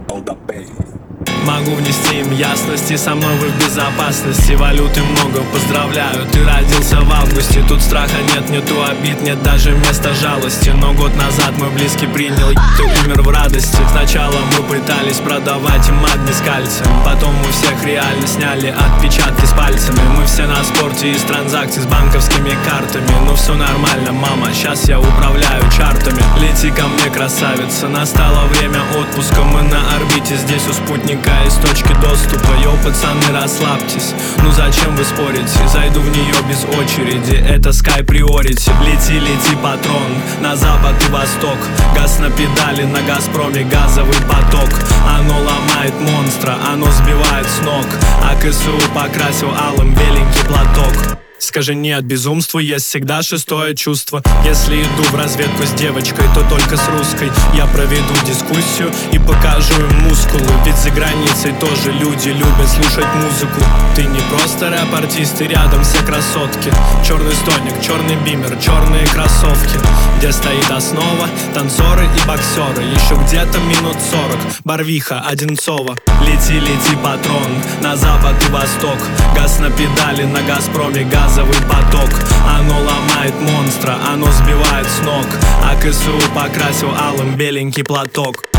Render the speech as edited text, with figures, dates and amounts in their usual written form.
Могу внести им ясности, со мной вы в безопасности. Валюты много, поздравляю, ты родился в августе. Тут страха нет, нету обид, нет даже места жалости. Но год назад мой близкий принял, ты умер в радости. Сначала мы пытались продавать им магний с кальцием, потом у всех реально сняли отпечатки с пальцами. Мы все на спорте из транзакций с банковскими картами. Но все нормально, мама, сейчас я управляю чартами. Лети ко мне, красавица, настало время отпуска. Мы на орбите, здесь у спутника из точки доступа. Йоу, пацаны, расслабьтесь, ну зачем вы спорите? Зайду в нее без очереди, это Sky Priority. Лети, лети, патрон, на запад и восток. Газ на педали, на Газпроме газовый поток. Оно ломает монстра, оно сбивает с ног. А КСУ покрасил алым беленький платок. Скажи нет безумству, есть всегда шестое чувство. Если иду в разведку с девочкой, то только с русской. Я проведу дискуссию и покажу им мускулы. Ведь за границей тоже люди любят слушать музыку. Ты не просто рэп-артист, и рядом все красотки. Черный стоник, черный бимер, черные кроссовки. Где стоит основа, танцоры и боксеры. Еще где-то минут 40, Барвиха, Одинцова. Лети, лети, патрон, на запад и восток. Газ на педали, на Газпроме газовый поток. Оно ломает монстра, оно сбивает с ног. А КСУ покрасил алым беленький платок.